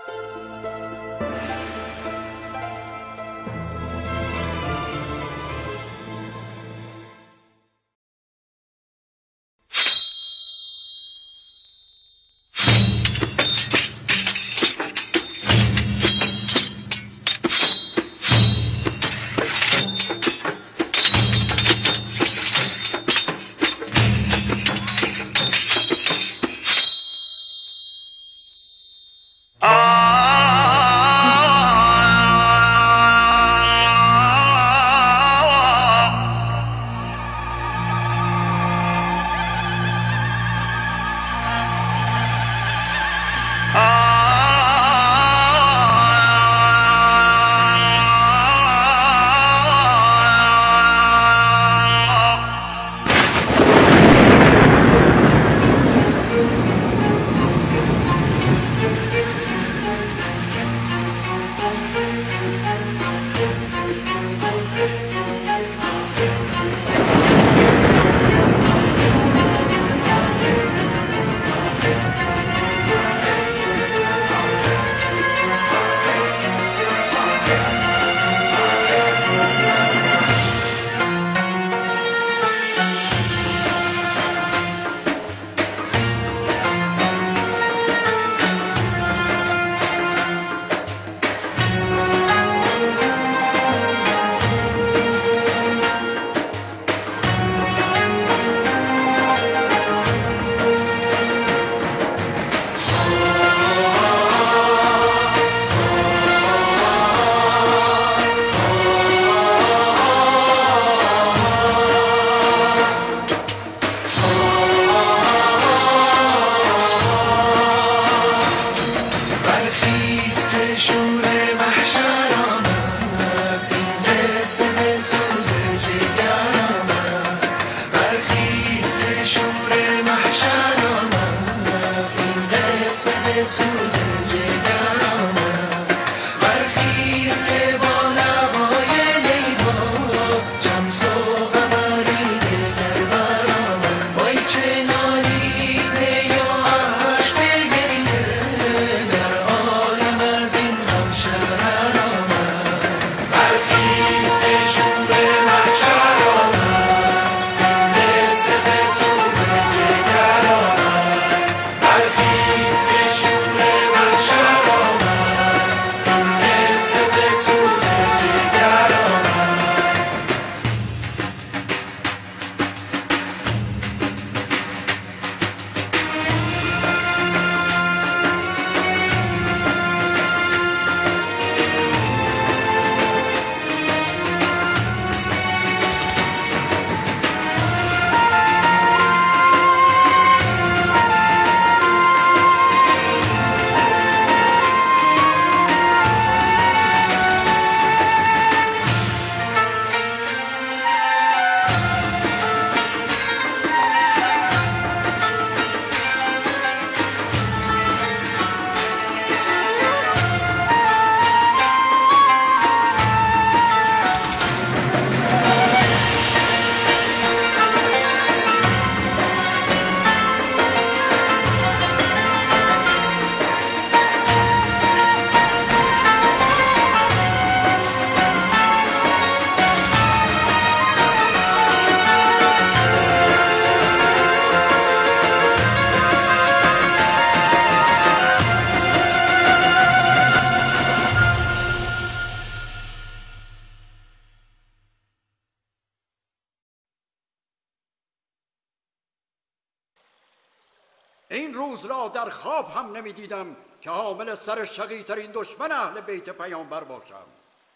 این روز را در خواب هم نمی دیدم که حامل سر شقی‌ترین دشمن اهل بیت پیامبر باشم.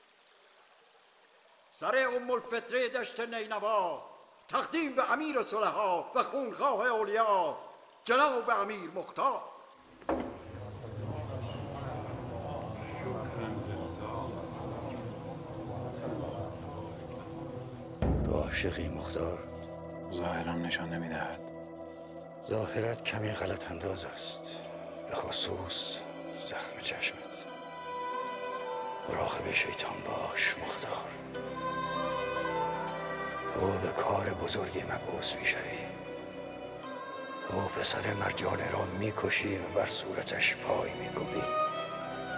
سر ام الفطره دشت نینوا تقدیم به امیر صلحا و خونخواه اولیا جناب امیر مختار. تو عاشقی مختار؟ ظاهرم نشان نمیدهد. ظاهرت کمی غلط انداز است، به خصوص زخم چشمت. مراقب شیطان باش مختار. تو به کار بزرگی مبعوث میشوی. تو پسر مرجانه را میکشی و بر صورتش پای میکوبی.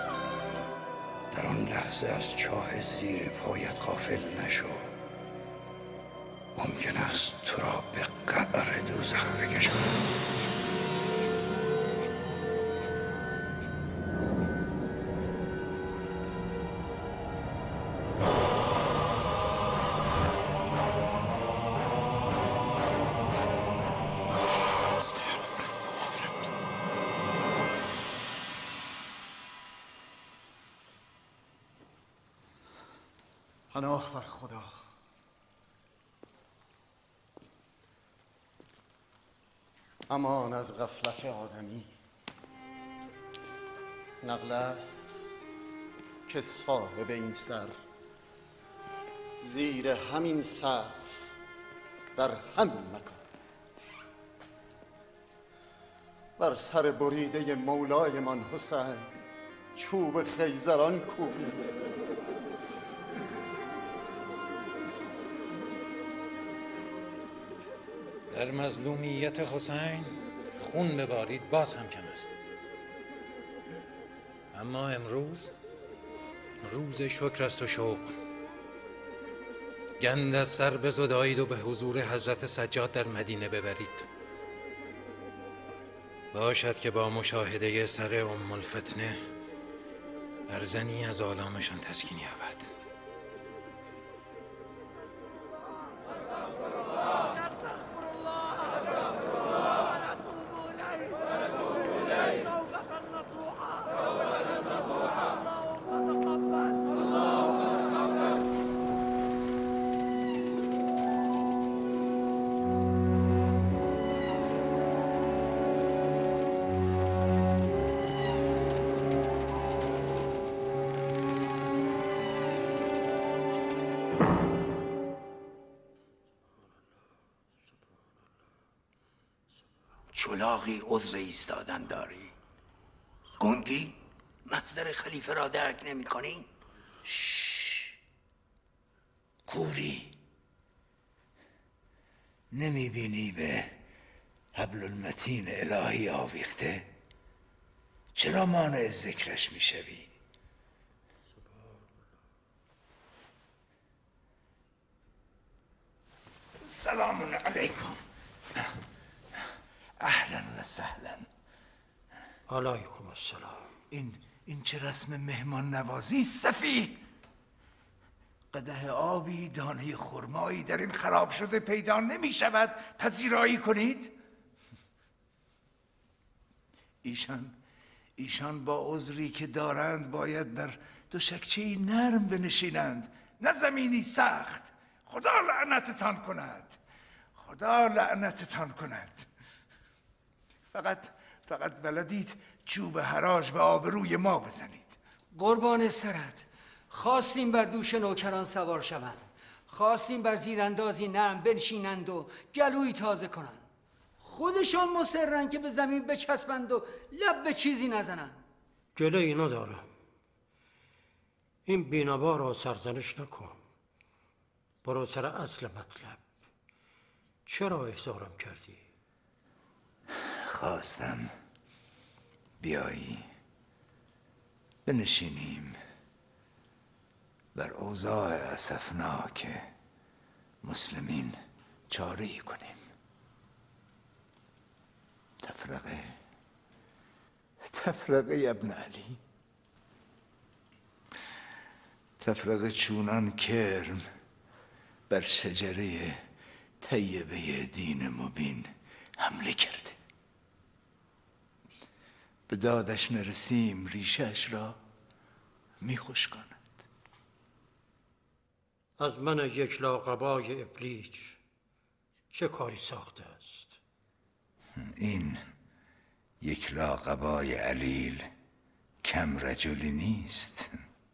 در آن لحظه از چاه زیر پایت غافل نشو. ممکن است تو را به قعر دوزخ بکشند. پناه بر خدا. امان از غفلت آدمی. نقل است که صاحب این سر زیر همین سقف در همین مکان بر سر بریده مولایمان حسین چوب خیزران کوبید. در مظلومیت حسین خون ببارید باز هم کم است. اما امروز روز شکر است و شوق. گند از سر بزدایید و به حضور حضرت سجاد در مدینه ببرید. باشد که با مشاهده سر ام الفتنه ارزنی از آلامشان تسکین یابد. چلاقی عذر ایستادن داری؟ گنگی؟ مصدر خلیفه را درک نمی کنی؟ کوری نمی بینی به حبل المتین الهی آویخته؟ چرا مانع ذکرش می شوی؟ سلام علیکم. اهلا و سهلا. علیکم السلام. این چه رسم مهمان نوازی سفیه؟ قدح آبی دانه خرمایی در این خراب شده پیدا نمی شود پذیرایی کنید؟ ایشان با عذری که دارند باید بر دوشکچه‌ای نرم بنشینند نه زمینی سخت. خدا لعنتتان کند. خدا لعنتتان کند. فقط بلدید چوب حراج به آبروی ما بزنید. قربان سرت، خواستیم بر دوش نوکران سوار شوند، خواستیم بر زیراندازی نرم بنشینند و گلوی تازه کنند. خودشان مصرن که به زمین بچسبند و لب به چیزی نزنند. جلوی ندارم. این بینوا را سرزنش نکن. برو سر اصل مطلب. چرا احضارم کردی؟ خواستم بیایی بنشینیم بر اوضاع اسفناک مسلمین چاره‌ای کنیم. تفرقه ابن علی، تفرقه چونان کرم بر شجره طیبه دین مبین حمله کرده. به دادش نرسیم ریشش را میخشکاند. از من یک لاقبای ابلیج چه کاری ساخته است؟ این یک لاقبای علیل کم رجلی نیست.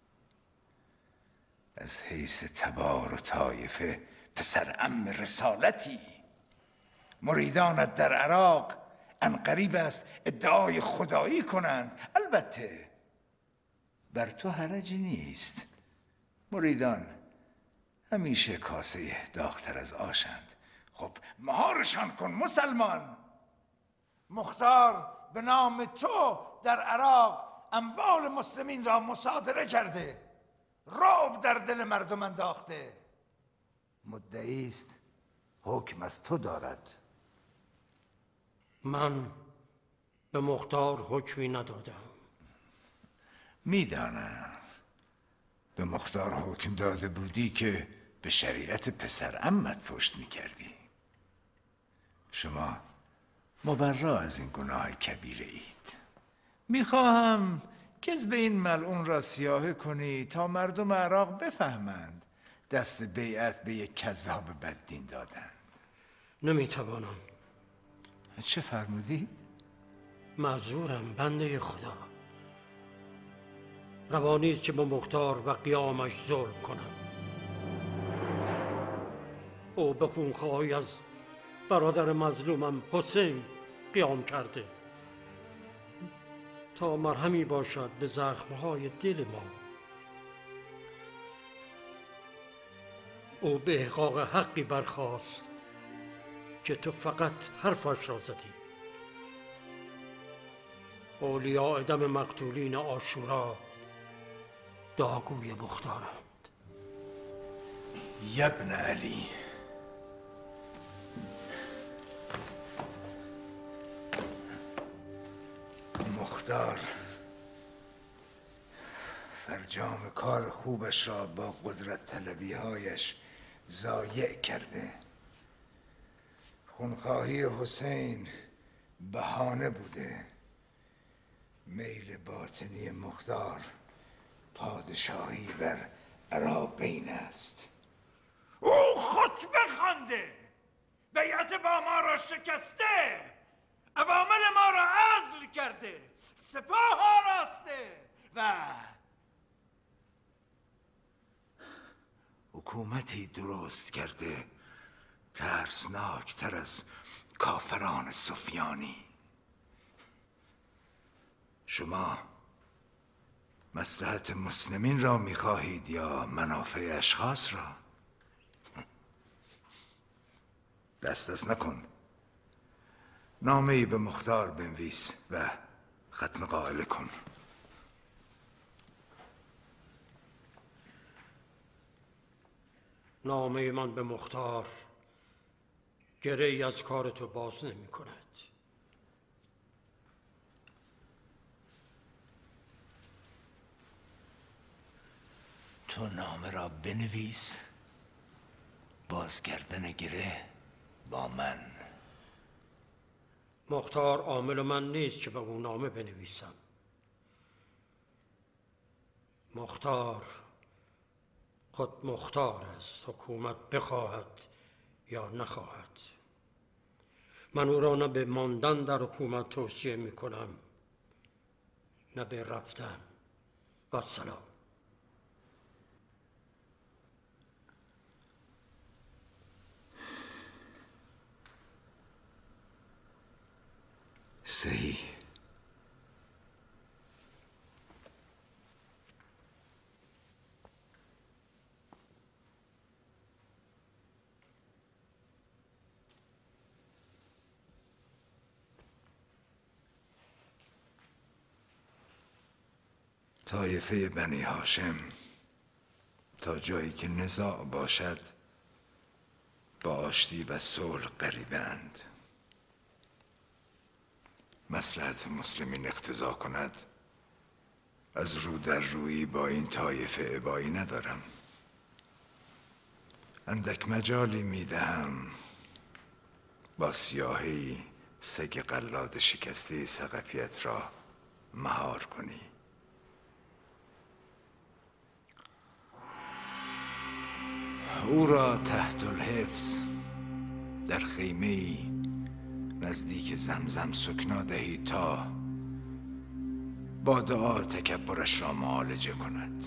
از حیث تبار و طایفه پسر عم رسالتی. مریدانت در عراق عنقریب است ادعای خدایی کنند. البته بر تو حرجی نیست. مریدان همیشه کاسه داغ‌تر از آشند. خب مهارشان کن مسلمان. مختار به نام تو در عراق اموال مسلمین را مصادره کرده، رعب در دل مردم انداخته. مدعی است حکم از تو دارد. من به مختار حکمی ندادم. میدانم به مختار حکم داده بودی که به شریعت پسر عمت پشت میکردی. شما مبرا از این گناه کبیره اید. میخواهم کذب این ملعون را سیاهه کنی تا مردم عراق بفهمند دست بیعت به یک کذاب بددین دادند. نمیتوانم. چه فرمودید؟ معذورم بنده خدا. روانیست که به مختار و قیامش ظلم کنم. او به خونخواهی از برادر مظلومم حسین قیام کرده تا مرهمی باشد به زخمهای دل ما. او به احقاق حقی برخاست که تو فقط حرفش را زدی. اولیاء دم مقتولین عاشورا داغوی مختارند. ابن علی، مختار فرجام کار خوبش را با قدرت طلبی هایش ضایع کرده. خونخواهی حسین بهانه بوده. میل باطنی مختار پادشاهی بر عراقین است. او خطبه خوانده، بیعت با ما را شکسته، اوامر ما را عزل کرده، سپاه آراسته و حکومتی درست کرده ترسناکتر از کافران سفیانی. شما مصلحت مسلمین را می‌خواهید یا منافع اشخاص را؟ دست نکن. نامه‌ای به مختار بنویس و ختم قائله کن. نامه من به مختار گره‌ای از کار تو باز نمی کند. تو نامه را بنویس، بازگردن گره با من. مختار عامل من نیست که به اون نامه بنویسم. مختار خود مختار است، حکومت بخواهد یا نخواهد. من او را نه به ماندن در حکومت توصیه می کنم نه به رفتن. و سلام. صحیح. طایفه بنی هاشم تا جایی که نزاع باشد با آشتی و صلح قریبند. مصلحت مسلمین اقتضا کند از رو در رویی با این طایفه ابایی ندارم. اندک مجالی میدهم با سیاهی سگ قلاد شکسته ثقفیت را مهار کنی. او را تحت الحفظ در خیمه‌ای نزدیک زمزم سکنا دهید تا با دعا تکبرش را معالجه کند.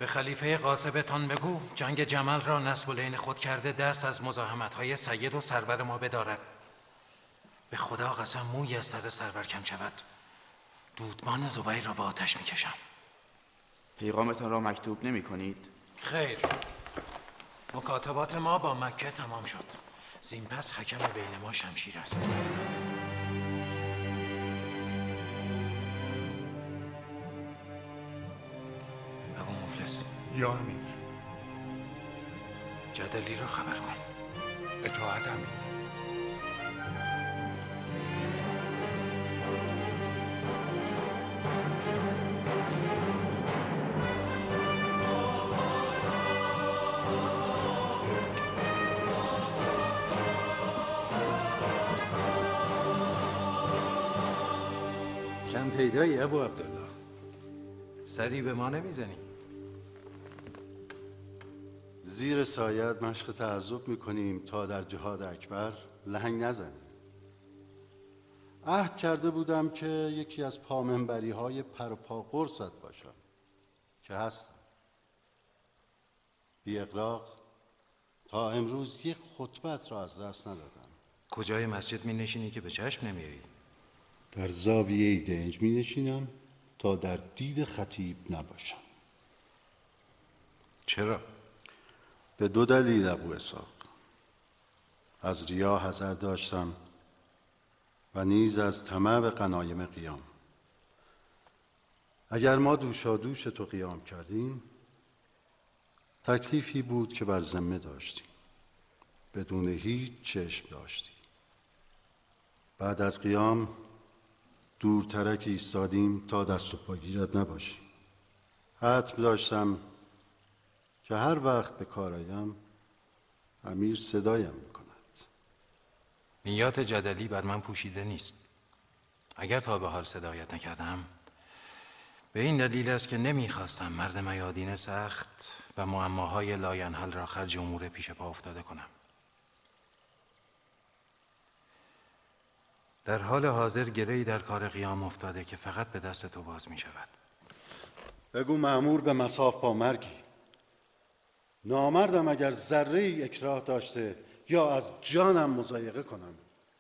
خلیفه غاصبتان بگو جنگ جمل را نسب‌العین خود کرده دست از مزاحمت‌های سید و سرور ما بدارد. به خدا قسم مویی از سر سرور کم شود دودمان زبیر را با آتش میکشم. پیغامتان را مکتوب نمی کنید؟ خیر، مکاتبات ما با مکه تمام شد. زین پس حکم بین ما شمشیر است. ابو مفلس. یا امیر. جدلی را خبر کن. اطاعت امیر. کم پیدایی ابو عبدالله، سری به ما نمیزنی؟ زیر سایت مشق تعذب میکنیم تا در جهاد اکبر لهنگ نزنیم. عهد کرده بودم که یکی از پامنبری های پر و پا قرصت باشم که هستم. بی اغراق تا امروز یک خطبت را از دست ندادم. کجای مسجد می نشینی که به چشم نمیایی؟ در زاویه دنج می نشینم تا در دید خطیب نباشم. چرا؟ به دو دلیل ابو اسحاق. از ریا حذر داشتم و نیز از طمع به غنایم قیام. اگر ما دوشادوش تو قیام کردیم تکلیفی بود که بر ذمه داشتیم، بدون هیچ چشم داشتیم. بعد از قیام دورترک ایستادیم تا دست و پاگیرت نباشیم. حتم داشتم که هر وقت به کار آیم امیر صدایم میکند. نیات جدلی بر من پوشیده نیست. اگر تا به حال صدایت نکردم به این دلیل است که نمیخواستم مرد میادین سخت و معماهای لاینحل را خرج امور پیش پا افتاده کنم. در حال حاضر گره‌ای در کار قیام افتاده که فقط به دست تو باز می شود. بگو مأمور به مصاف با مرگی. نامردم اگر ذره ای اکراه داشته یا از جانم مضایقه کنم.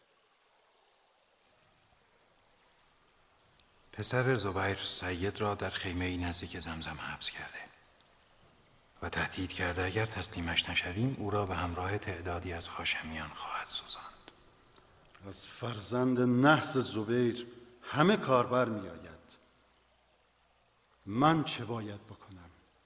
پسر زبیر سید را در خیمه‌ای نزدیک زمزم حبس کرده و تهدید کرده اگر تسلیمش نشویم او را به همراه تعدادی از هاشمیان خواهد سوزاند. از فرزند نحس زبیر همه کار بر می آید. من چه باید بکنم؟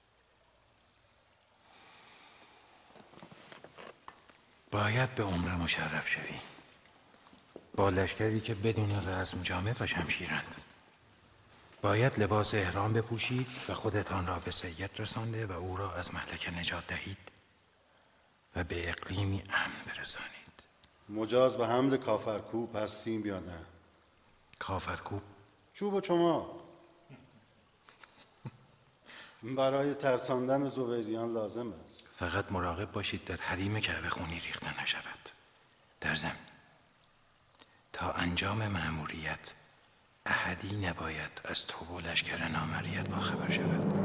باید به عمره مشرف شوی با لشکری که بدون رزم جامه و شمشیرند. باید لباس احرام بپوشید و خودتان را به سید رسانده و او را از مهلکه نجات دهید و به اقلیمی امن برسانید. مجاز به حمل کافرکوب هستیم یا نه؟ کافرکوب؟ چوب و چماق برای ترساندن زبیریان لازم است. فقط مراقب باشید در حریم کعبه خونی ریخته نشود. در ضمن تا انجام مأموریت احدی نباید از تو و لشکر نامریت باخبر شود.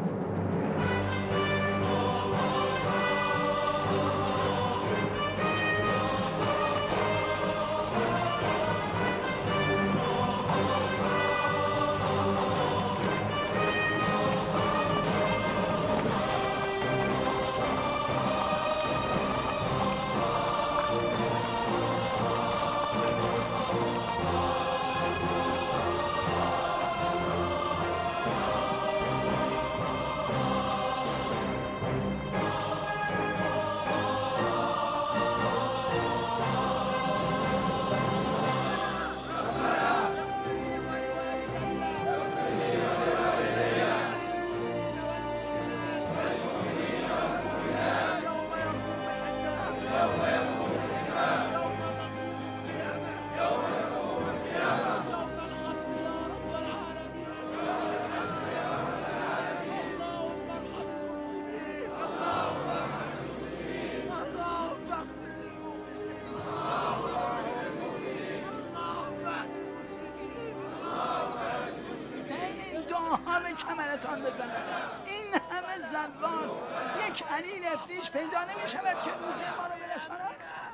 همه کمرتان بزنه. این همه زوال یک علی نفریش پیدا نمی شود که روزه ما رو برساند؟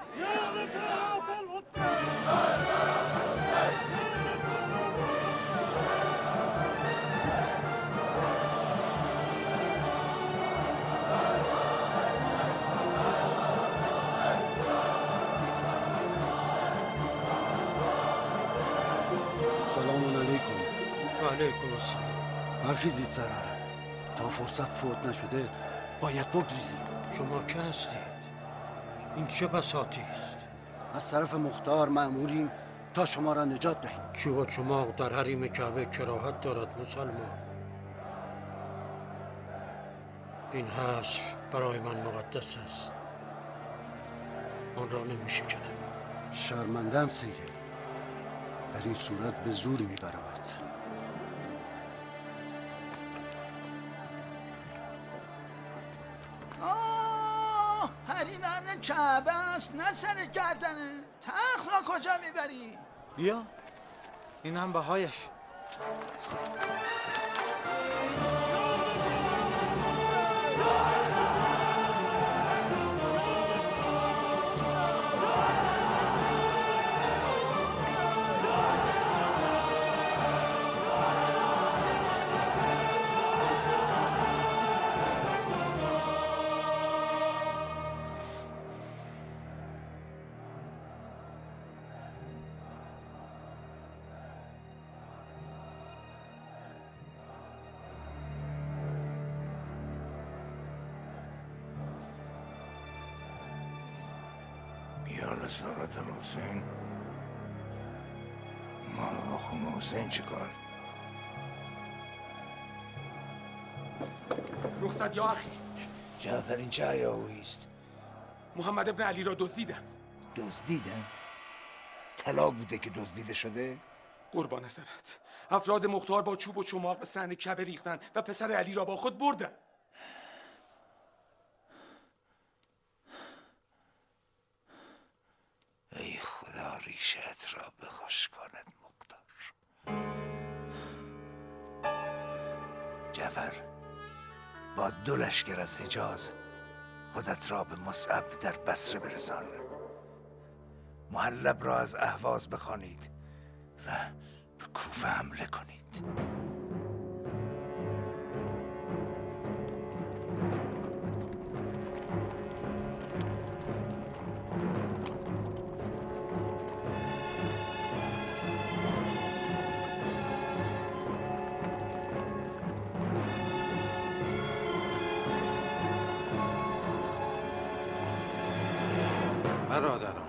سلام علیکم. و علیکم السلام. برخیزید سرارم، تا فرصت فوت نشده باید بگریزید. شما که هستید؟ این چه بساطی است؟ از طرف مختار مأموریم تا شما را نجات دهیم. چوب و چماق در حریم کعبه کراهت دارد مسلمان. این حصر برای من مقدس است، آن را نمیشه کنم. شرمندم سید، در این صورت به زور میبرمت. حریمان کعبه است نه سر گردنه. تخت را کجا میبری؟ بیا این هم بهایش. بیال سارت حسین ما رو با خون حسین چه کار؟ رخصت یا اخی. جعفر این چه هیاهویی است؟ محمد ابن علی را دزدیدند. دزدیدند؟ طلا بوده که دزدیده شده؟ قربان سرت. افراد مختار با چوب و چماق به صحن کعبه ریختند و پسر علی را با خود بردند. ای خدا ریشت را بخوش کند مقدار. جعفر با 2 لشکر از حجاز خودت را به مصعب در بصره برسان. محلب را از اهواز بخوانید و به کوفه حمله کنید. برادران،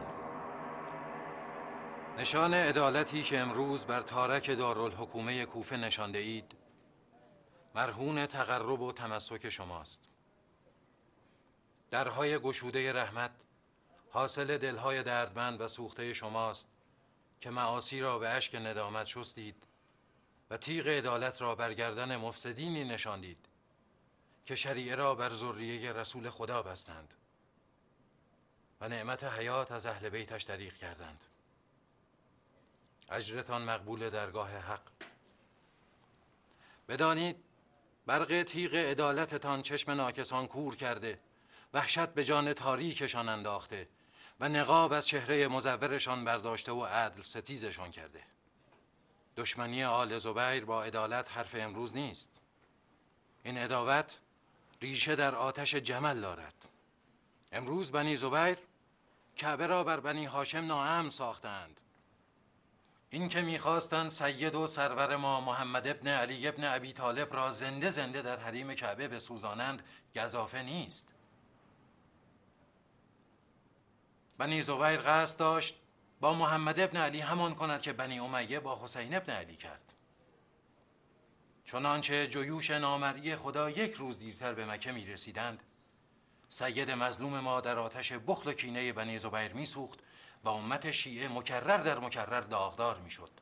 نشان عدالتی که امروز بر تارک دارالحکومه کوفه نشانده اید مرهون تقرب و تمسک شماست. درهای گشوده رحمت حاصل دلهای دردمند و سوخته شماست که معاصی را به اشک ندامت شستید و تیغ عدالت را بر گردن مفسدینی نشاندید که شریعه را بر ذریه رسول خدا بستند و نعمت حیات از اهل بیتش دریغ کردند. اجرتان مقبول درگاه حق. بدانید برق تیغ عدالتتان چشم ناکسان کور کرده، وحشت به جان تاریکشان انداخته و نقاب از چهره مزورشان برداشته و عدل ستیزشان کرده. دشمنی آل زبیر با عدالت حرف امروز نیست. این عداوت ریشه در آتش جمل دارد. امروز بنی زبیر کعبه را بر بنی هاشم ناامن ساختند. این که میخواستند سید و سرور ما محمد ابن علی ابن ابی طالب را زنده زنده در حریم کعبه بسوزانند گزافه نیست. بنی زبیر قصد داشت با محمد ابن علی همان کند که بنی امیه با حسین ابن علی کرد. چنانچه جیوش نامرئی خدا 1 روز دیرتر به مکه می رسیدند، سید مظلوم ما در آتش بخل و کینه بنی زبیر می سوخت و امت شیعه مکرر در مکرر داغدار می شد.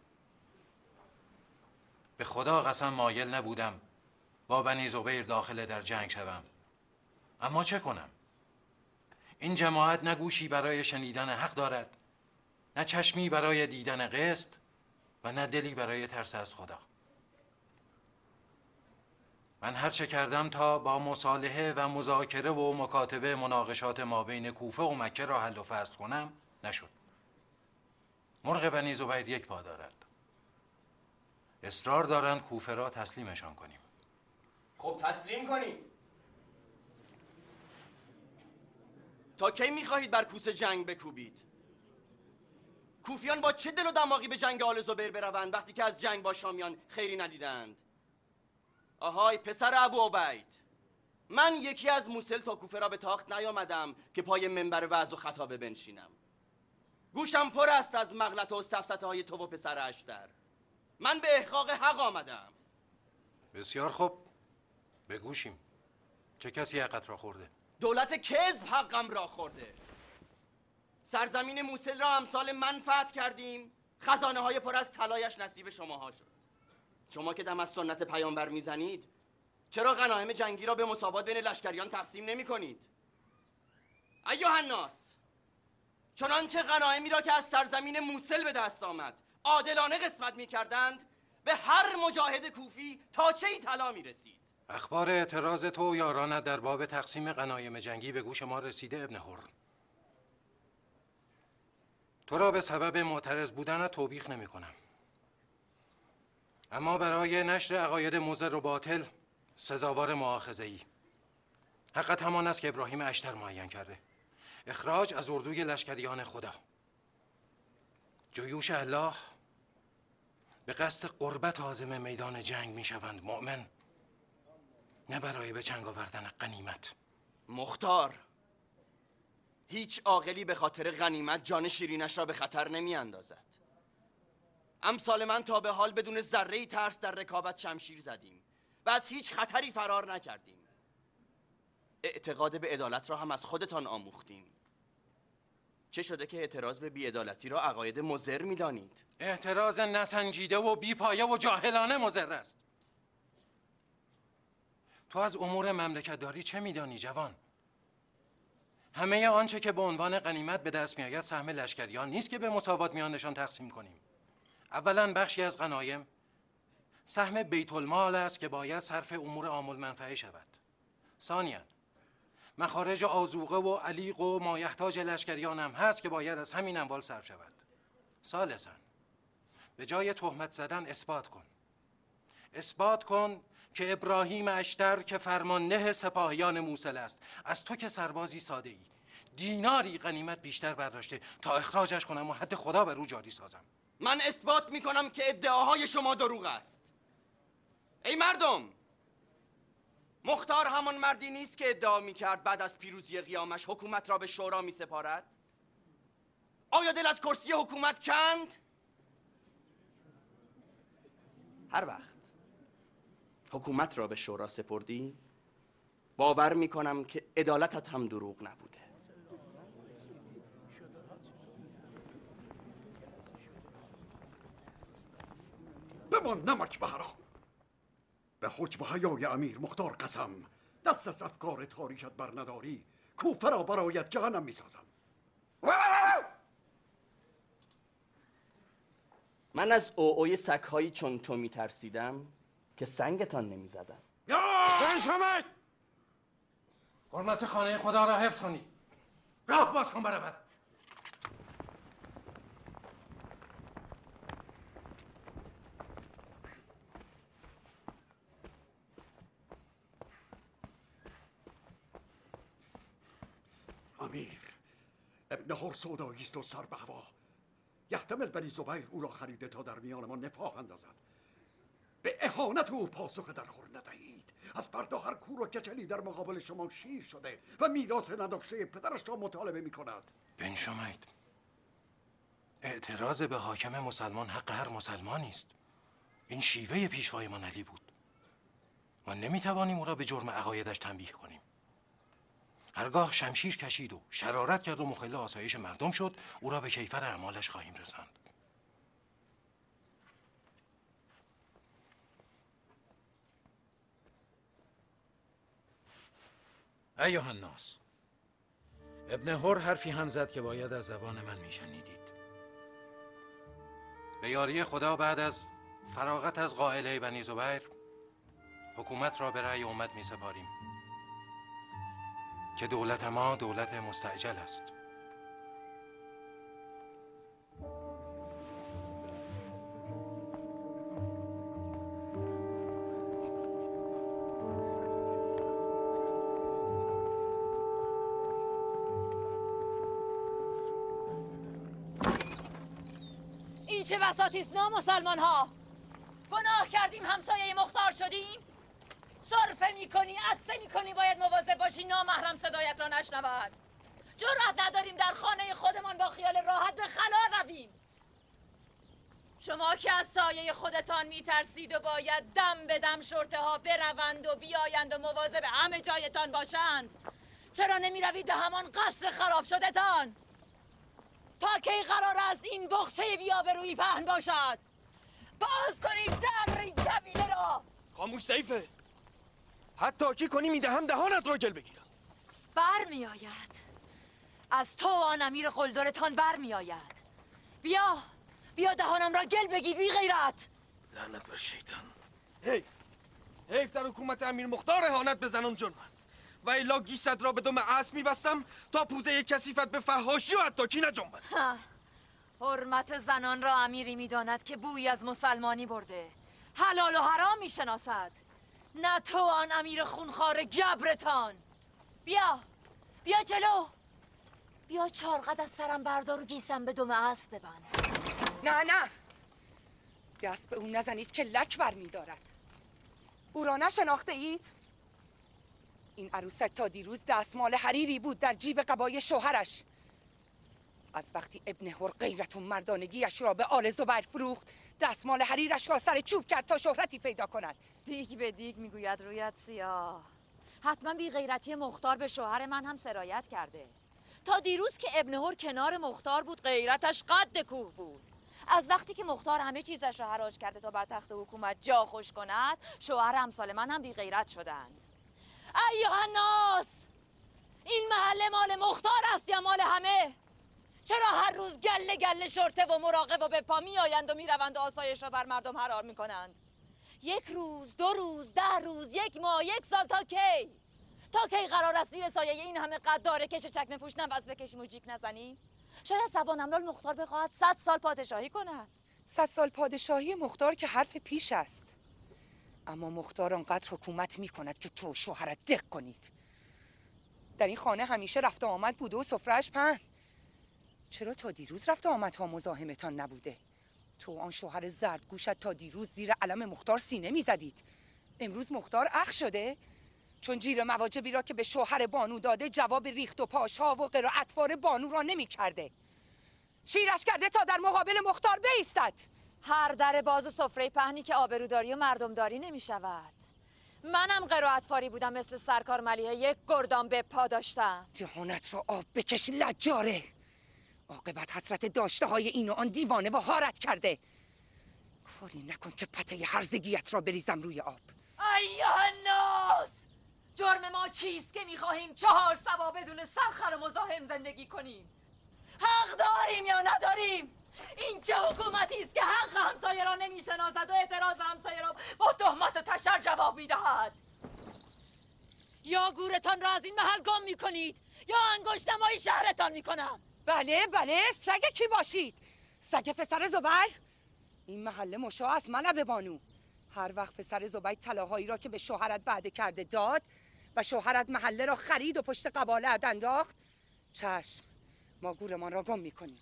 به خدا قسم مایل نبودم با بنی زبیر داخل در جنگ شوم، اما چه کنم؟ این جماعت نه گوشی برای شنیدن حق دارد، نه چشمی برای دیدن قسط و نه دلی برای ترس از خدا. من هر چه کردم تا با مصالحه و مذاکره و مکاتبه مناقشات ما بین کوفه و مکه را حل و فصل کنم نشد. مرغ بنی زبیر یک پا دارد. اصرار دارند کوفه را تسلیمشان کنیم. خب تسلیم کنید. تا کی میخواهید بر کوسه جنگ بکوبید؟ کوفیان با چه دل و دماغی به جنگ آل زبیر بروند وقتی که از جنگ با شامیان خیری ندیدند؟ آهای پسر ابو عبید، من یکی از موصل تا کوفه را به تاخت نیامدم که پای منبر وعظ و خطابه بنشینم. گوشم پر است از مغلطه و سفسطه های تو و پسر اشتر. من به احقاق حق آمدم. بسیار خوب، به گوشیم. چه کسی حقت را خورده؟ دولت کذب حقم را خورده. سرزمین موصل را امثال من فتح کردیم، خزانه های پر از طلایش نصیب شماها شد. شما که دم از سنت پیامبر میزنید، چرا غنایم جنگی را به مساوات بین لشکریان تقسیم نمی کنید؟ ایها الناس، چنانچه غنایمی را که از سرزمین موصل به دست آمد عادلانه قسمت می کردند، به هر مجاهد کوفی تا چه طلا می رسید. اخبار اعتراض تو و یارانت در باب تقسیم غنایم جنگی به گوش ما رسیده ابن حر. تو را به سبب معترض بودن توبیخ نمی کنم. اما برای نشر عقاید مضر و باطل سزاوار مؤاخذه‌ای. حقت همان است که ابراهیم اشتر معین کرده. اخراج از اردوی لشکریان خدا. جیوش الله به قصد قربت عازم میدان جنگ می شوند مؤمن، نه برای به چنگ آوردن غنیمت. مختار، هیچ عاقلی به خاطر غنیمت جان شیرینش را به خطر نمی اندازد. امثال من تا به حال بدون ذره‌ای ترس در رکابت شمشیر زدیم و از هیچ خطری فرار نکردیم. اعتقاد به عدالت را هم از خودتان آموختیم. چه شده که اعتراض به بی‌عدالتی را عقاید مضر می‌دانید؟ اعتراض نسنجیده و بی‌پایه و جاهلانه مضر است. تو از امور مملکت‌داری چه می‌دانی جوان؟ همه آنچه که به عنوان غنیمت به دست می‌آید سهم لشکریان نیست که به مساوات میانشان تقسیم کنیم. اولا بخشی از غنایم سهم بیت المال است که باید صرف امور عام المنفعه شود. ثانیاً مخارج آذوقه و علیق و مایحتاج لشکریان هم هست که باید از همین اموال صرف شود. ثالثاً به جای تهمت زدن اثبات کن که ابراهیم اشتر که فرمانده سپاهیان موصل است از تو که سربازی ساده ای دیناری غنیمت بیشتر برداشته تا اخراجش کنم و حد خدا بر او جاری سازم. من اثبات میکنم که ادعاهای شما دروغ است. ای مردم، مختار همان مردی نیست که ادعا میکرد بعد از پیروزی قیامش حکومت را به شورا میسپارد؟ آیا دل از کرسی حکومت کند؟ هر وقت حکومت را به شورا سپردی، باور میکنم که عدالتت هم دروغ نبوده. بمان نمک بهرا، به حجب حیای امیر مختار قسم، دست از افکار تاریکت بر نداری، کوفه را برایت جهنم میسازم. من از اوعوی سگ‌هایی چون تو میترسیدم که سنگتان نمیزدم. بن شمید! حرمت خانه خدا را حفظ کنید. راه باز کن برابر. امیر ابن حر سودایی است و سر به هوا. یحتمل بنی زبیر او را خریده تا در میان ما نفاق اندازد. به اهانت او پاسخ در خور ندهید. از فردا هر کور و کچلی در مقابل شما شیر شده و میراث نداشته پدرش را مطالبه می کند. بن شمید، اعتراض به حاکم مسلمان حق هر مسلمانی است. این شیوه پیشوایمان علی بود. ما نمیتوانیم او را به جرم عقایدش تنبیه کنیم. هرگاه شمشیر کشید و شرارت کرد و مخل آسایش مردم شد، او را به کیفر اعمالش خواهیم رساند. ایها الناس، ابن حر حرفی هم زد که باید از زبان من میشنیدید. به یاری خدا بعد از فراغت از قائله بنی زبیر حکومت را به رأی امت می سپاریم که دولت ما دولت مستعجل است. این چه بساطیست نامسلمان ها؟ گناه کردیم همسایه مختار شدیم؟ صرفه میکنی، عطسه میکنی، باید مواظب باشی نامحرم صدایت را نشنود. جرأت نداریم در خانه خودمان با خیال راحت به خلا رویم. شما که از سایه خودتان میترسید و باید دم به دم شرطه ها بروند و بیایند و مواظب همه جایتان باشند، چرا نمیروید به همان قصر خراب شدهتان؟ تا کی قرار است این بخچه بی‌آبرویی پهن باشد؟ باز کنید در این کبیله را. خاموش سیفه، حتی کی کنی میدهم دهانت را گل بگیرم. برمیآید از تو آن امیر قلدرتان برمیآید. بیا دهانم را گل بگیر بی غیرت. لعنت بر شیطان. حیف در حکومت امیر مختار اهانت به زنان جرم است و الا گیست را به دم اسب میبستم تا پوزه کثیفت به فحاشی و حتی نجنبد. حرمت زنان را امیری میداند که بویی از مسلمانی برده، حلال و حرام میشناسد، نه تو آن امیر خونخوار گبرتان. بیا جلو، بیا چارقد از سرم بردار و گیسم به دم اسب ببند. نه دست به اون نزنید که لک بر می‌دارد. او را نشناخته اید؟ این عروسک تا دیروز دستمال حریری بود در جیب قبای شوهرش. از وقتی ابن هر غیرت و مردانگیش را به آل زبیر فروخت، دستمال حریرش را سر چوب کرد تا شهرتی پیدا کند. دیگ به دیگ میگوید رویت سیاه. حتما بی غیرتی مختار به شوهر من هم سرایت کرده. تا دیروز که ابن هر کنار مختار بود غیرتش قد کوه بود. از وقتی که مختار همه چیزش را حراج کرده تا بر تخت حکومت جا خوش کند، شوهر امثال من هم بی غیرت شدند. ایها الناس، این محله مال مختار است یا مال همه؟ چرا هر روز گله گله شرطه و مراقب و به پا می آیند و می روند و آسایش را بر مردم حرار می کنند؟ 1 روز، 2 روز، 10 روز، 1 ماه، 1 سال، تا کی؟ تا کی قرار است زیر سایه این همه قداره کش چکمه پوش نوز بکشیم و جیک نزنیم؟ شاید زبان املال مختار بخواهد 100 سال پادشاهی کند. 100 سال پادشاهی مختار که حرف پیش است. اما مختار آنقدر حکومت می کند که تو شوهرت دق کنید. در این خانه همیشه رفت و آمد بوده و سفره‌اش پهن. چرا تا دیروز رفت و آمدها مزاحمتان نبوده؟ تو آن شوهر زردگوشت تا دیروز زیر علم مختار سینه می زدید. امروز مختار اخ شده؟ چون جیر مواجبی را که به شوهر بانو داده جواب ریخت و پاشها و غیر اطوار بانو را نمی کرده. شیرش کرده تا در مقابل مختار بایستد. هر در باز و سفره پهنی که آبروداری و مردمداری نمی شود. منم غیر و اطواری بودم مثل سرکار ملیحه 1 گردان به پا داشتم. دهانت را آب بکش لجاره. عاقبت حسرت داشته های این و آن دیوانه و هارت کرده. کاری نکن که پته هرزگیت را بریزم روی آب. ایها الناس، جرم ما چیست که میخواهیم 4 سبا بدون سرخر و مزاحم زندگی کنیم؟ حق داریم یا نداریم؟ این چه حکومتی است که حق همسایه را نمیشناسد و اعتراض همسایه را با تهمت و تشر جواب میدهد؟ یا گورتان را از این محل گم میکنید یا انگشت نمای شهرتان میکنم. بله سگ کی باشید؟ سگ پسر زبیر؟ این محله مشاع است ملب بانو. هر وقت پسر زبیر طلاهایی را که به شوهرت وعده کرده داد و شوهرت محله را خرید و پشت قباله انداخت، چشم، ما گورمان را گم میکنیم.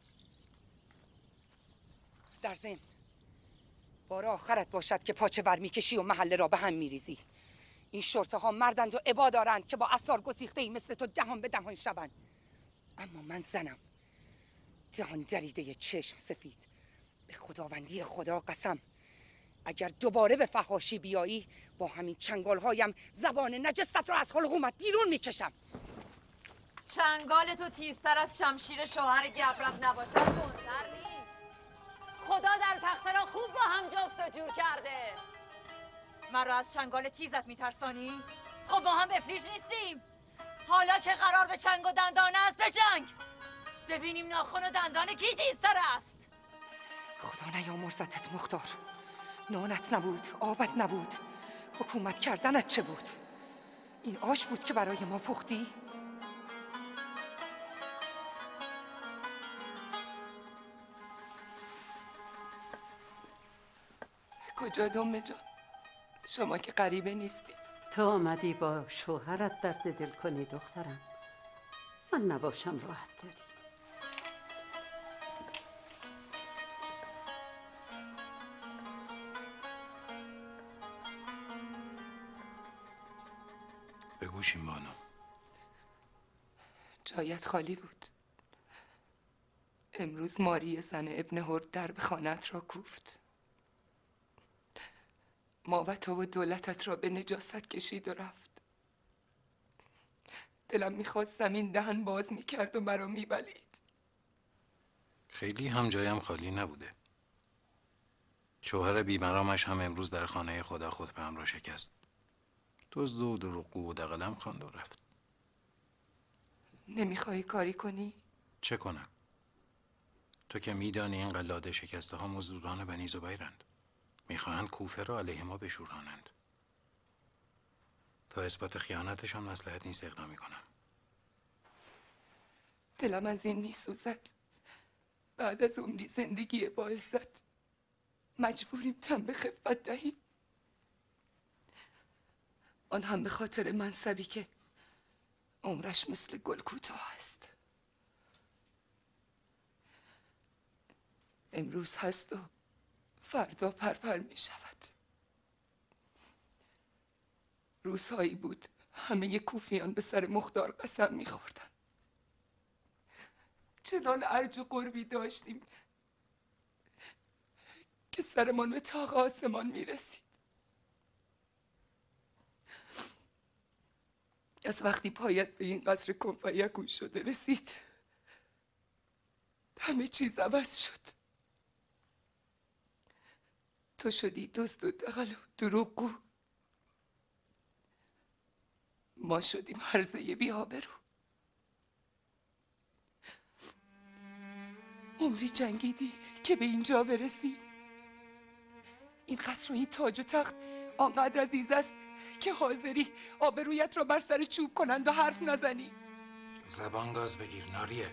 در ضمن بار آخرت باشد که پاچه ور میکشی و محله را به هم میریزی. این شرطه ها مردند و عبا دارند که با اسرار گسیخته ای مثل تو دهان به دهان شوند. اما من زنم، دهان دریده چشم سفید. به خداوندی خدا قسم، اگر دوباره به فحاشی بیایی با همین چنگال هایم زبان نجست را از حلقومت بیرون میکشم. چنگال تو تیزتر از شمشیر شوهر گبرت نباشد گندر نیست. خدا در تخته را خوب با هم جفت و جور کرده. مرا از چنگال تیزت میترسانی؟ خب ما هم بفلیش نیستیم. حالا که قرار به چنگ و دندانه است به جنگ. ببینیم ناخن و دندان کی تیزتر است. خدا نیامرزتت مختار. نانت نبود، آبت نبود، حکومت کردنت چه بود؟ این آش بود که برای ما پختی؟ کجا دمه جان؟ شما که غریبه نیستی. تو آمدی با شوهرت درد دل کنی دخترم. من نباشم راحت داری. بگوشیم بانو. جایت خالی بود. امروز ماری زن ابن هرد در به خانه‌ات را کوفت. ما و تو و دولتت را به نجاست کشید و رفت. دلم میخواست زمین دهن باز میکرد و مرا میبلید. خیلی هم جایم خالی نبوده. شوهر بیمرامش هم امروز در خانه خدا خطبه هم را شکست. دزد و دروغگو و دغلم خواند و رفت. نمیخوای کاری کنی؟ چه کنم؟ تو که میدانی این قلاده شکسته ها مزدوران بنی زبیرند. میخواهند کوفه را علیه ما بشورانند. تا اثبات خیانتشان مصلحت نیست اقدام میکنم. دلم از این میسوزد. بعد از عمری زندگی با عزت مجبوریم تن به خفت دهیم. آن هم به خاطر منصبی که عمرش مثل گل کوتاه است. امروز هست و فردا پرپر می شود. روزهایی بود همه کوفیان به سر مختار قسم می خوردن. چنان ارج و قربی داشتیم که سرمان به طاق آسمان می رسید. از وقتی پایت به این قصر کنفیکون شده رسید همه چیز عوض شد. تو شدی دزد و دغل و دروغگو. ما شدیم هرزه بی‌آبرو. عمری جنگیدی که به اینجا برسی. این قصر و این تاج و تخت آنقدر عزیز است که حاضری آبرویت را بر سر چوب کنند و حرف نزنی. زبان گاز بگیر ناریه.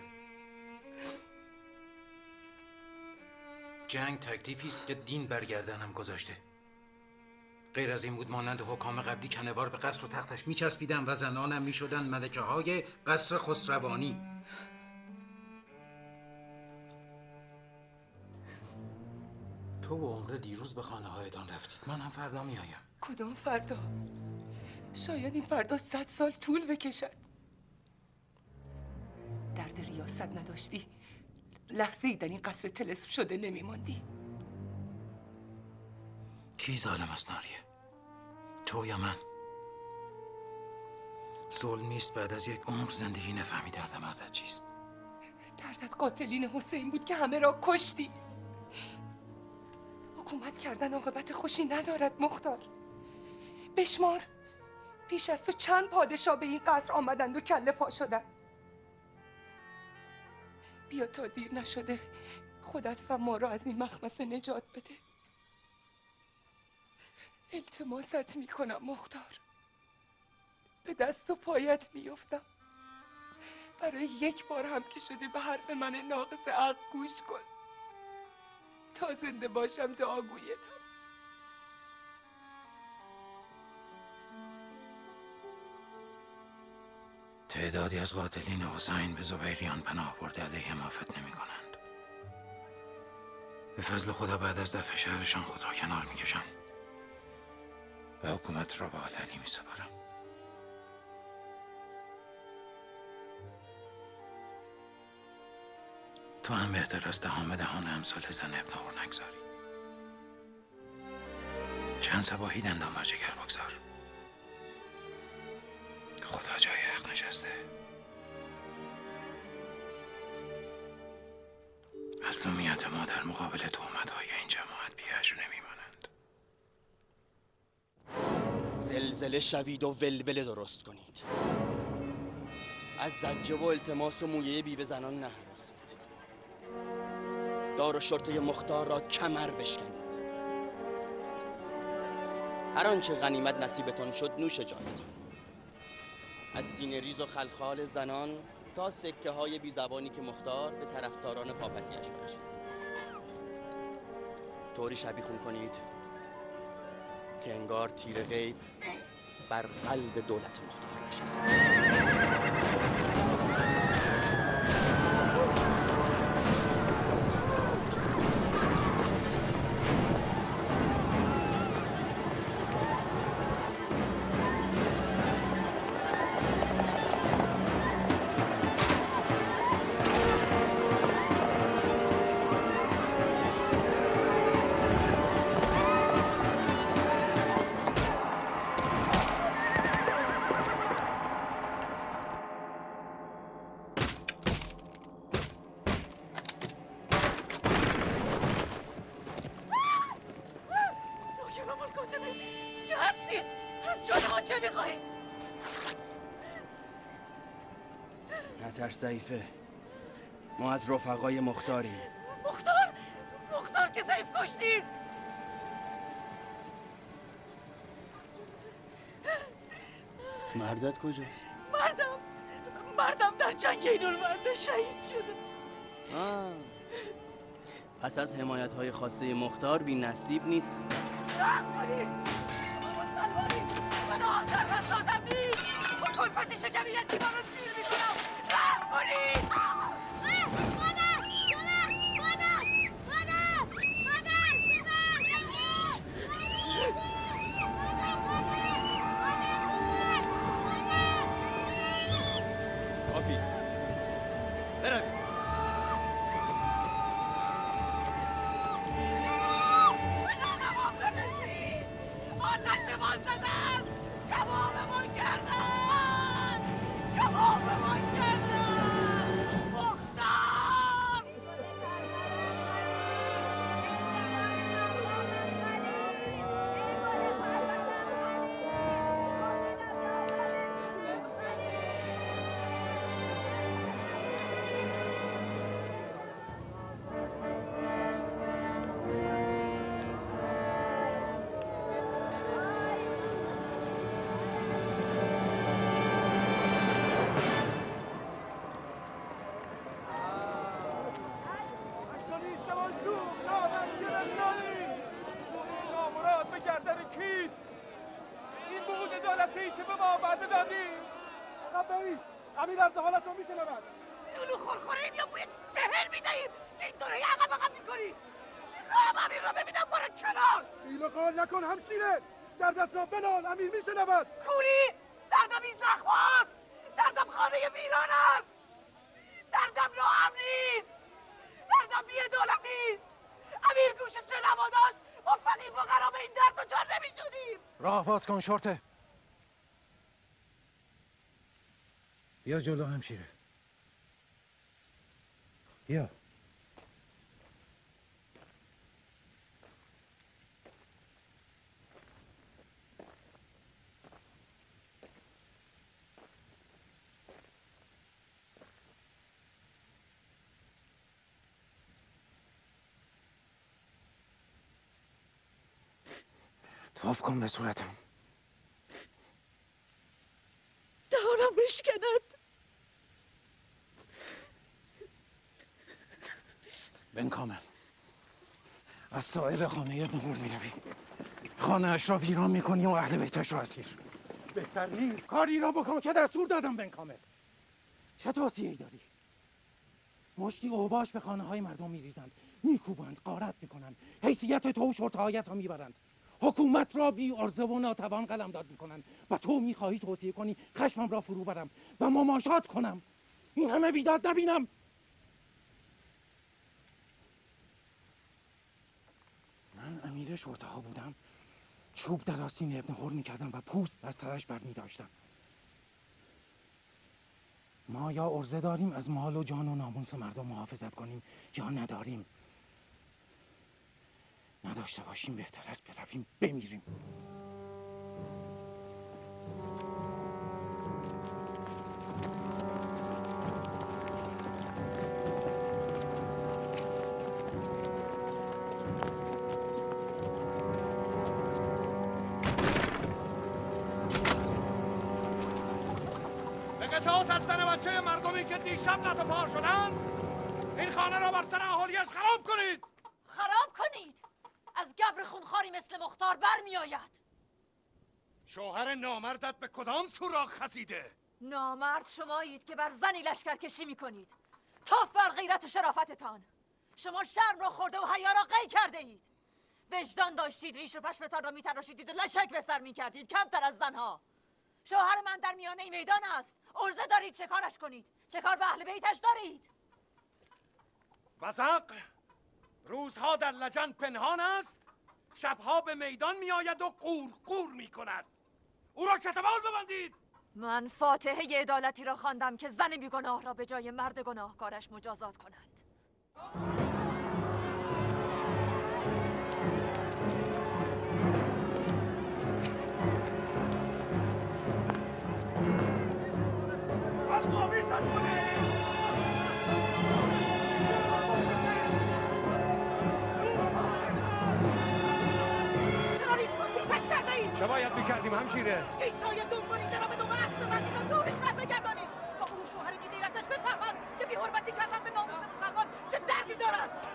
جنگ تکلیفی است که دین برگردنم گذاشته. غیر از این بود مانند حکام قبلی کنوار به قصر و تختش میچسبیدن و زنانم میشدن ملکه های قصر خسروانی. تو و عمر دیروز به خانه هایتان رفتید. من هم فردا میایم. کدام فردا؟ شاید این فردا 100 سال طول بکشد. درد ریاست نداشتی؟ لحظه‌ای در این قصر طلسم شده نمیماندی؟ کی ظالم است ناریه؟ تو یا من؟ ظلمی است بعد از یک عمر زندگی نفهمی درد مردت چیست. دردت قاتلین حسین بود که همه را کشتی. حکومت کردن عاقبت خوشی ندارد مختار. بشمار پیش از تو چند پادشاه به این قصر آمدند و کله پا شدند. بیا تا دیر نشده خودت و ما را از این مخمسه نجات بده. التماست میکنم مختار. به دست و پایت میافتم. برای یک بار هم که شده به حرف من ناقص عقل گوش کن تا زنده باشم دعاگویتم. تعدادی از قاتلین حسین به زبیریان پناه برده علیه ما فتنه می کنند. به فضل خدا بعد از دفع شهرشان خود را کنار می کشم و حکومت را به آل علی می سپارم. تو هم بهتر از دهان به دهان امثال زن ابن هور نگذاری. چند صباحی دندان بر جگر بگذار. خدا جای حق نشسته. مظلومیت ما در مقابل تهمت‌های این جماعت بی‌اجر نمی‌مانند. زلزله شوید و ولوله درست کنید. از زجه و التماس و مویه بیوه زنان نهراسید. دار و شرطه مختار را کمر بشکنید. هر آنچه غنیمت نصیبتان شد نوش جانتان. از سینه ریز و خلخال زنان تا سکه های بی زبانی که مختار به طرفداران پاپتیش بخشید. طوری شبیخون کنید که انگار تیر غیب بر قلب دولت مختار نشسته. نترس ضعیفه، ما از رفقای مختاریم. مختار که ضعیف کشتید. مردت کجاست؟ مردم در جنگ این‌المرده شهید شده. پس از حمایت های خاصه مختار بی نصیب نیست. من آهدر بسازم نیست. با کلفت شکم یتیمان رو سیر میکنم. رحم کنید. آفیس بروید. آتشمان زدن، کبابمان کردن، کبابمان کردن. مختار نکن همشیره، در دست را بنال، امیر میشنود. کوری، دردم این زخم هاست، دردم خانه ویران است، دردم ناام نیست، دردم بی‌عدالت نیست. امیر گوش شنوا داشت، ما فقیر فقرا به این درد دچار نمی‌شدیم. راه باز کن شرطه. بیا جلو همشیره. بیا. توف کن به صورتم. دهانم بشکند. بن کامل، از صاحب خانه ابن هور میروی، خانه اش را ویران میکنی و اهل بیتش را اسیر. بهتر نیست کاری را بکن که دستور دادم بن کامل. چه توصیه‌ای داری؟ مشتی اوباش به خانه های مردم میریزند، میکوبند، غارت میکنند، حیثیت تو و شرطه‌هایت را میبرند، حکومت را بی عرضه و ناتوان قلمداد میکنند و تو میخواهی توصیه کنی خشمم را فرو برم و مماشات کنم. این همه بیداد نبینم. من امیر شرطه ها بودم، چوب در آستین ابن هور میکردم و پوست از سرش بر میداشتم. ما یا عرضه داریم از مال و جان و ناموس مردم محافظت کنیم یا نداریم. نداشته باشیم بهتر است برویم بمیریم. بچه مردمی که دیشب لطفار شدند این خانه را بر سر اهالیش خراب کنید. خراب کنید؟ از گبر خونخواری مثل مختار برمی آید. شوهر نامردت به کدام سوراخ خسیده؟ نامرد شمایید که بر زنی لشکر کشی می کنید. تاف بر غیرت و شرافتتان. شما شرم را خورده و حیا را قی کرده اید. وجدان داشتید، ریش و پشمتان را می تراشیدید و لشک به سر می کردید، کمتر از زنها. شوهر من در میانه میدان است. عرضه دارید چه کارش کنید؟ چه کار به اهل بیتش دارید؟ وزق روزها در لجن پنهان است، شبها به میدان می آید و قور قور می کند. او را کتبال ببندید. من فاتحه عدالتی را خواندم که زن بیگناه را به جای مرد گناهکارش مجازات کنند. چرا ریسمان پیشش کرده اید؟ چه باید میکردیم همشیره؟ ایسای دنبالینجا را به دوم اسب بندید و دورش بر بگردانید تا او شوهر بی غیرتش بفهمد که بی حرمتی کردن به ناموس مسلمان چه دردی دارد.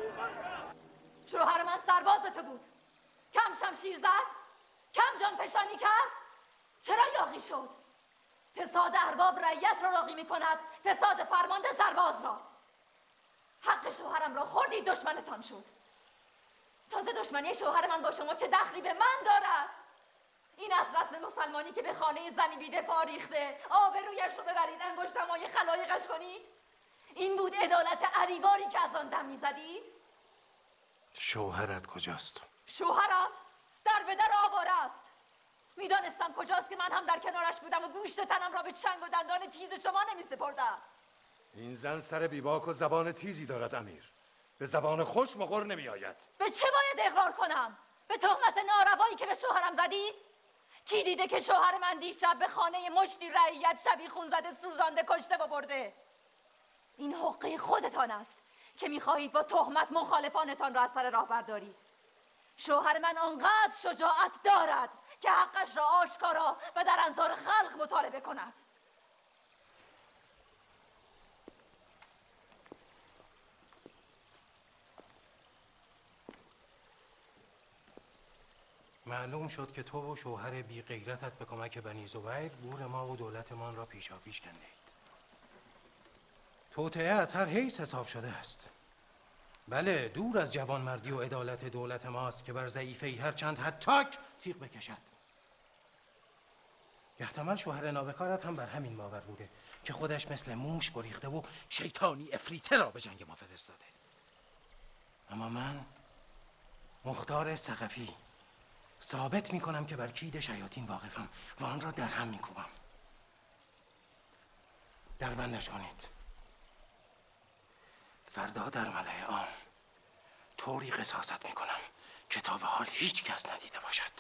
شوهر من سرباز تو بود. کم شمشیر زد؟ کم جان فشانی کرد؟ چرا یاغی شد؟ فساد ارباب رعیت را لاغی می کند، فساد فرمانده سرباز را. حق شوهرم را خوردید، دشمنتان شد. تازه دشمنی شوهر من با شما چه دخلی به من دارد؟ این از رسم مسلمانی که به خانه زنی بیده پا ریخته آبرویش رو ببرید انگشتمای خلایقش کنید؟ این بود عدالت عریواری که از آن دم میزدید؟ شوهرت کجاست؟ شوهرم در به در آواره است. میدانستم کجاست که من هم در کنارش بودم و گوشت تنم را به چنگ و دندان تیز شما نمی سپردم. این زن سر بیباک و زبان تیزی دارد امیر. به زبان خوش مقر نمی آید. به چه باید اقرار کنم؟ به تهمت ناروایی که به شوهرم زدید؟ کی دیده که شوهر من دیشب به خانه مشتی رعیت شبیخون زده سوزانده کشته و برده؟ این حقه خودتان است که میخواهید با تهمت مخالفانتان را از سر راه بردارید. شوهر من آنقدر شجاعت دارد که حقش را آشکارا و در انظار خلق مطالبه کند. معلوم شد که تو و شوهر بی غیرتت به کمک بنی زبیر گور ما و دولتمان را پیشاپیش کنده اید. توطئه از هر حیث حساب شده است. بله، دور از جوانمردی و عدالت دولت ماست که بر ضعیفه‌ای هر چند هتاک تیغ بکشد. احتمال شوهر نابکارت هم بر همین باور بوده که خودش مثل موش گریخته و شیطانی افریته را به جنگ ما فرستاده. اما من مختار ثقفی ثابت می کنم که بر کید شیاطین واقفم و آن را در هم می کوبم. در بندش کنید. فردا در ملأ عام طوری قصاصت می کنم که تا به حال هیچ کس ندیده باشد.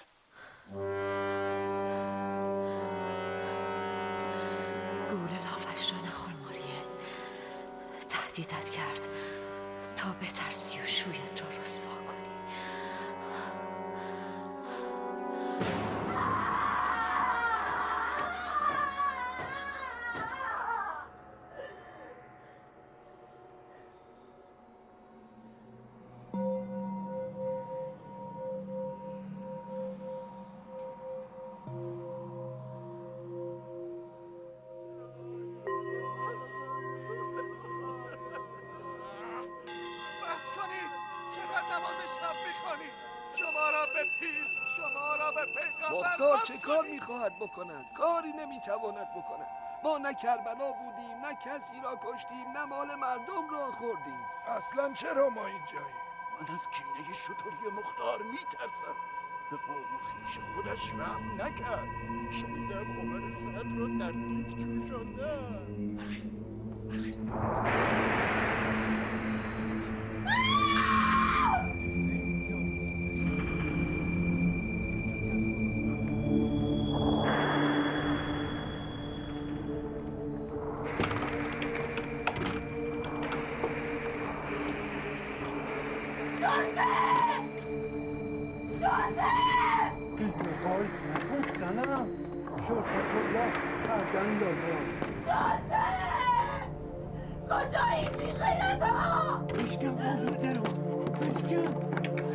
گول لافش را نخور ماریه. تهدیدت کرد تا بترسی و شویت را رسوا کنی. مختار چه کار میخواهد بکند؟ کاری نمیتواند بکند. ما نه کربلا بودیم، نه کسی را کشتیم، نه مال مردم را خوردیم. اصلا چرا ما اینجاییم؟ من از کینه شطوری مختار میترسم. به قوم و خویش خودش رحم نکرد. شنیدم عمر سعد را در دیگ جوشاندن. نگفتنم شرطت الله کردن دادم. کجایی بی غیرت ها؟ بشکم آورده رو بشکم.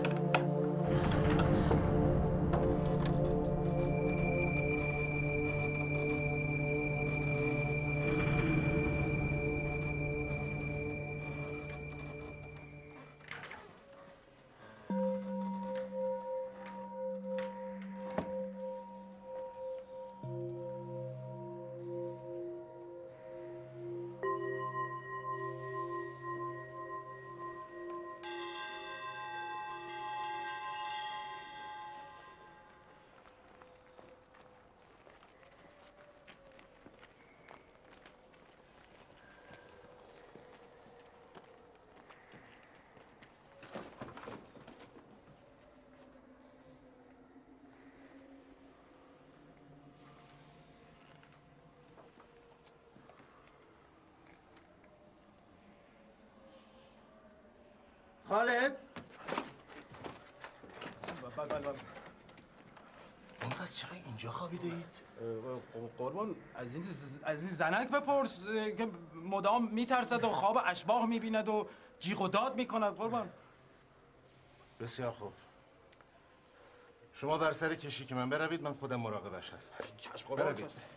خالد بله پس چرا اینجا خوابیده اید؟ قربان از این زنک بپرس که مدام میترسد و خواب اشباح میبیند و جیغ و داد میکند قربان. بسیار خوب. شما بر سر کشی که من بروید، من خودم مراقبش هستم. چشم قربان.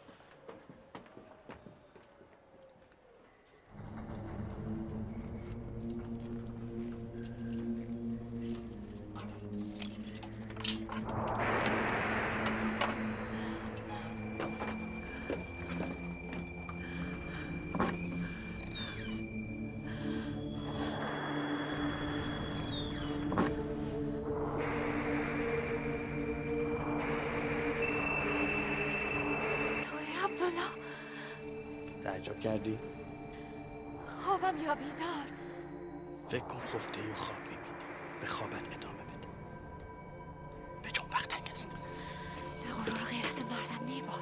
تعجب کردی؟ خوابم یا بیدار؟ فکر کن خفته و خواب میبینی. به خوابت ادامه بده. به چون وقت تنگ است. به غرور غیرت مردم میبال.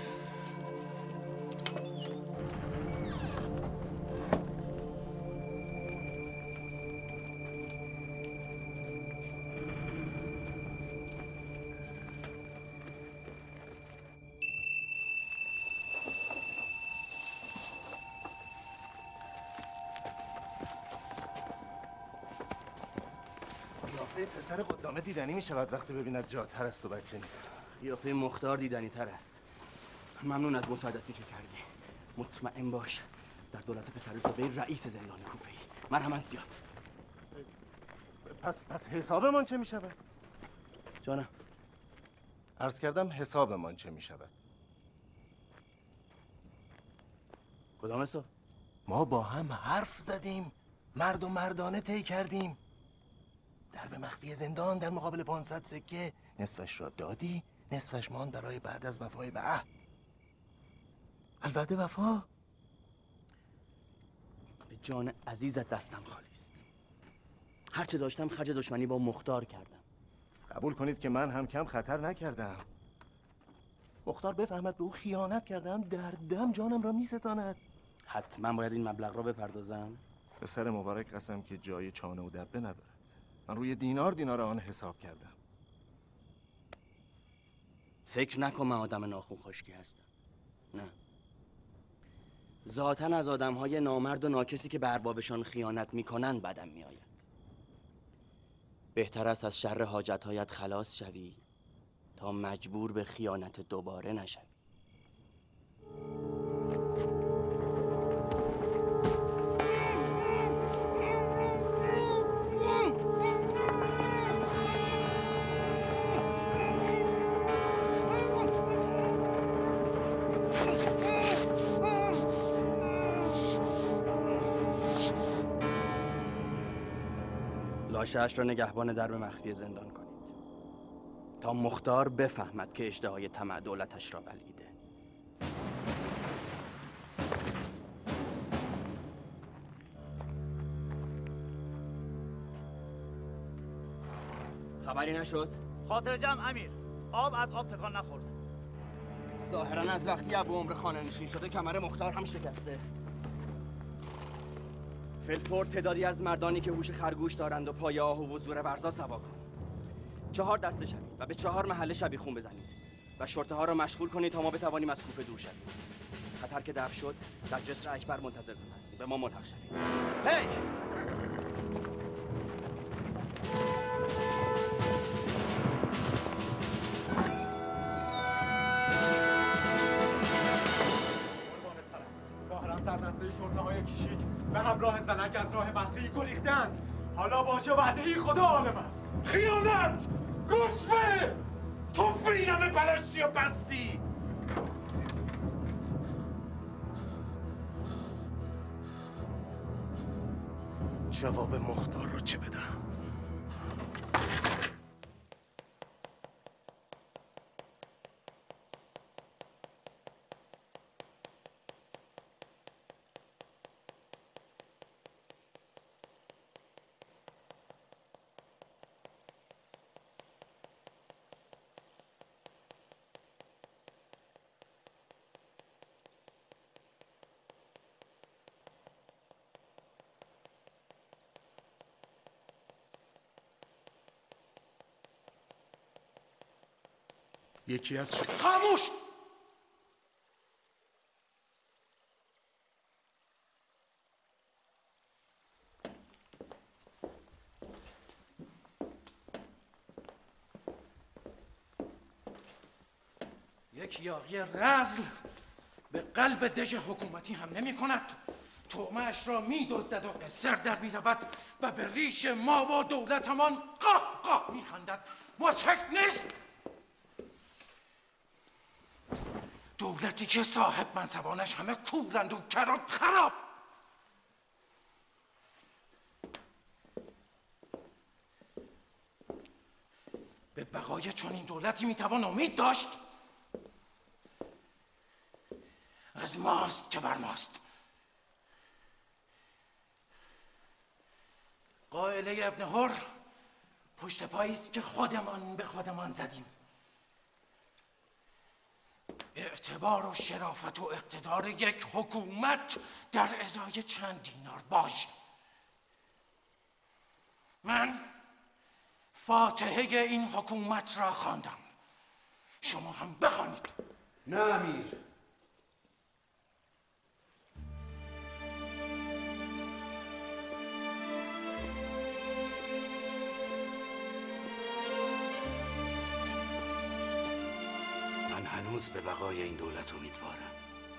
پسر قدامه دیدنی می شود وقتی ببیند جاتر است و بچه نیست. قیافه مختار دیدنی تر است. ممنون از مساعدتی که کردی. مطمئن باش در دولت پسر زبیر رئیس زندان کوفه‌ای مرحمت زیاد. پس حسابمان چه می شود؟ جانم عرض کردم حسابمان چه می شود؟ کدام حساب؟ ما با هم حرف زدیم، مرد و مردانه طی کردیم. در به مخفی زندان در مقابل 500 سکه نصفش را دادی، نصفش ماند برای بعد از وفای به عهد. البته وفا. به جان عزیزت دستم خالی است. هرچه داشتم خرج دشمنی با مختار کردم. قبول کنید که من هم کم خطر نکردم. مختار بفهمد به او خیانت کردم، در دم جانم را میستاند. حتما باید این مبلغ را بپردازم. به سر مبارک قسم که جای چانه و دبه ندارد. من روی دینار آن حساب کردم. فکر نکن من آدم ناخون خشکی هستم. نه. ذاتاً از آدم‌های نامرد و ناکسی که به اربابشان خیانت میکنند بدم میآید. بهتر است از شر حاجت‌هایت خلاص شوی تا مجبور به خیانت دوباره نشوی. لاشه‌اش را نگهبان درب مخفی زندان کنید تا مختار بفهمد که اشتهای طمع دولتش را بلعیده. خبری نشد؟ خاطر جمع امیر، آب از آب تکان نخورد. ظاهراً از وقتی ابو عمر خانه نشین شده کمر مختار هم شکسته. فلفور تعدادی از مردانی که هوش خرگوش دارند و پای آهو و زور ورزا سوا کن. 4 دسته شوید و به 4 محله شبیخون بزنید و شرطه ها را مشغول کنید تا ما بتوانیم از کوفه دور شویم. خطر که دفع شد در جسر اکبر منتظرتان هستیم. به ما ملحق شوید. هی! ظاهرا سردسته شرطه‌های کشیک به همراه زنک از راه مخفی گریختند. حالا باشه وعده‌ای خدا عالم است. خیانت! گفه! تو فرینم پلشتی و بستی! جواب مختار رو چه بدم؟ یکی از خاموش! یک یاغی رزل به قلب دژ حکومتی حمله می کند، طعمه‌اش را می دزدد و قصر در می رود و به ریش ما و دولتمان قاه قاه می خندد. مضحک نیست؟ دولتی که صاحب منصبانش همه کورند و کر و خراب. به بقای چنین دولتی میتوان امید داشت؟ از ماست که بر ماست. قائله ابن حر پشت پایی است که خودمان به خودمان زدیم. اعتبار و شرافت و اقتدار یک حکومت در ازای چند دینار باش. من فاتحه این حکومت را خواندم، شما هم بخوانید. نه امیر، هنوز به بقای این دولت امیدوارم.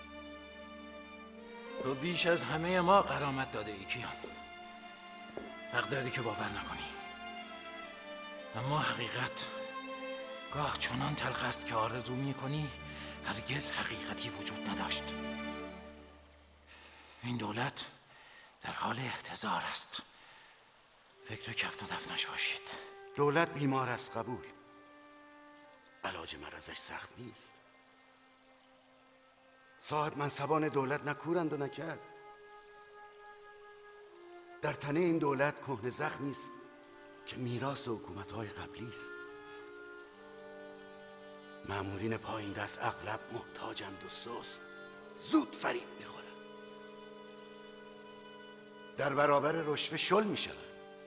تو بیش از همه ما غرامت داده ای کیان. حق داری که باور نکنی، اما حقیقت گاه چنان تلخ است که آرزو میکنی هرگز حقیقتی وجود نداشت. این دولت در حال احتضار است. فکر کفت و دفنش باشید. دولت بیمار است، قبول. علاج مرضش سخت نیست. صاحب منصبان دولت نه کورند و نه کر. در تنه این دولت کهنه زخمی است که میراث حکومت‌های قبلی است. مأمورین پایین دست اغلب محتاجند و سست، زود فریب میخورند، در برابر رشوه شل میشوند.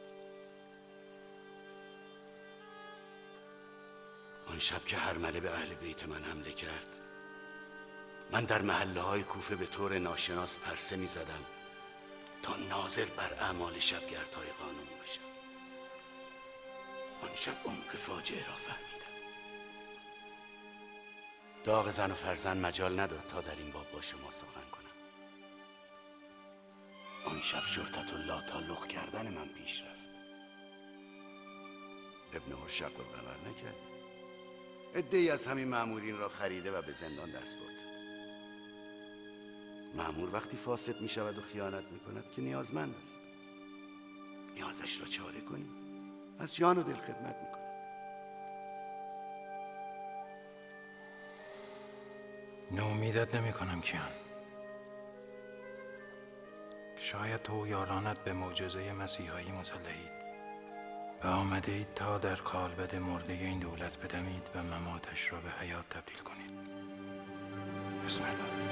آن شب که هرمله به اهل بیت من حمله کرد، من در محله های کوفه به طور ناشناس پرسه می زدم تا ناظر بر اعمال شبگردهای قانون باشم. آن شب عمق فاجعه را فهمیدم. داغ زن و فرزند مجال نداد تا در این باب با شما سخن کنم. آن شب شرطت الله تا لخ کردن من پیش رفت. ابن حر شق القمر نکرد. عده‌ای از همین مأمورین را خریده و به زندان دست برد. مأمور وقتی فاسد می شود و خیانت می کند که نیازمند است. نیازش را چاره کنی، از جان و دل خدمت می کند. نومیدت نمی کنم کیان. شاید تو و یارانت به معجزه مسیحایی مسلحید و آمده اید تا در کالبد مرده این دولت بدمید و مماتش را به حیات تبدیل کنید. بسم الله.